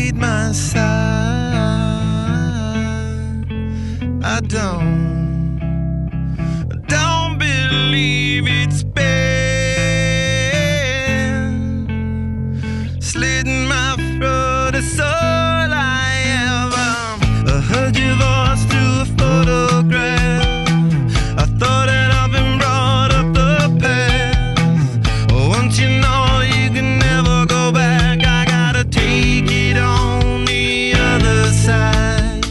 separate my side. I don't believe it's been slitting my throat. It's all I ever heard your voice through a photograph. I thought that I've been brought up the past. Once you know you can never go back, I gotta take it on the other side.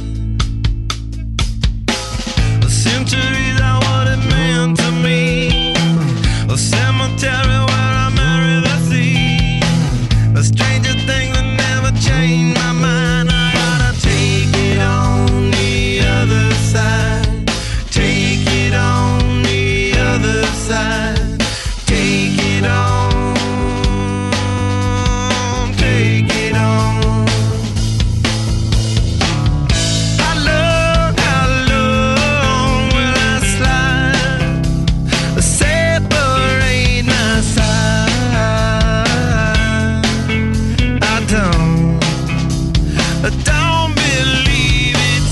A centuries are what it meant to me. A cemetery where I marry the sea. A stranger thing that never changed my mind. I gotta take it on the other side. Take it on the other side. Take it on. Take it on. How long will I slide? Separate my side. I don't believe it's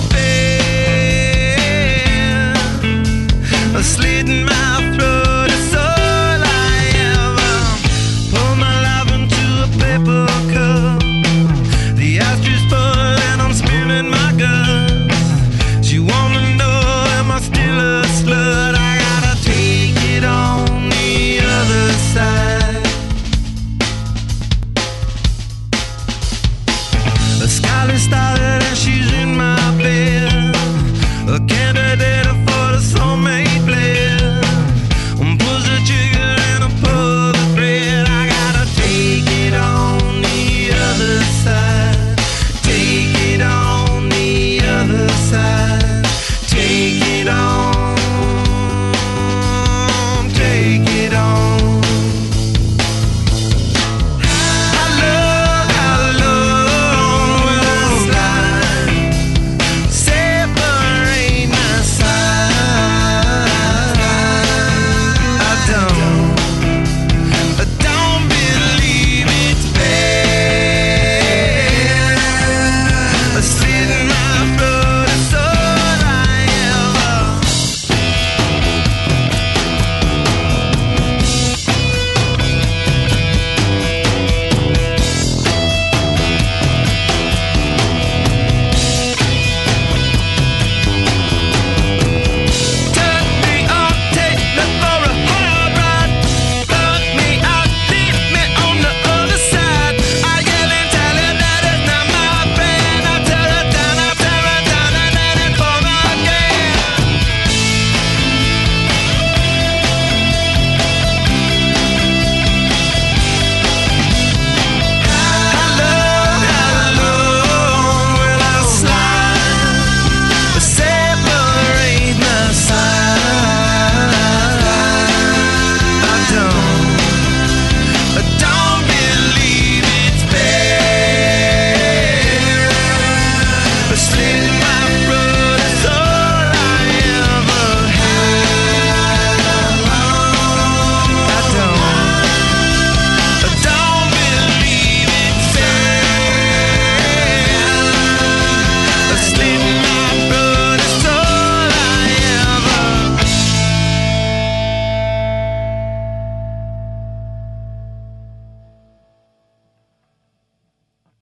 been slitting my throat. It's all I ever pour my life into a paper cup. The ashtray full and I'm spilling my guts. She wanna know, am I still a slut? I gotta take it on the other side. A scarlet star that